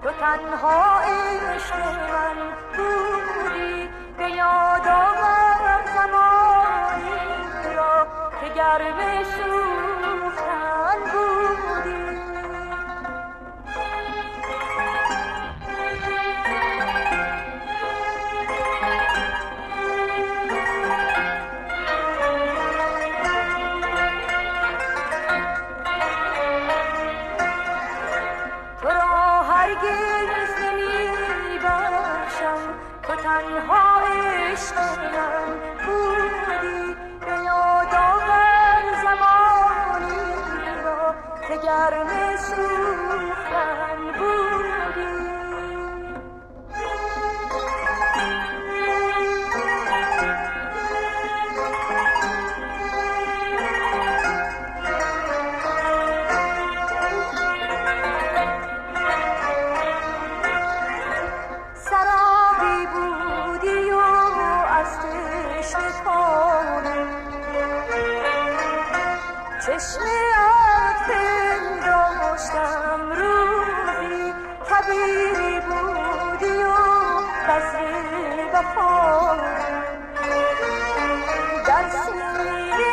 تو تنها عشق من بودی، به یاد آور زمانی را که گرم سوختن بودی. تو را هرگز نمی بخشم، تو تنها عشق من بودی، به یاد آور زمانی را که گرم سوختن بودی. سرابی بودی و از تشنه کامل، چشمه‌ات پنداشتم روزی، کبیری بودی و بذر وفا در سینه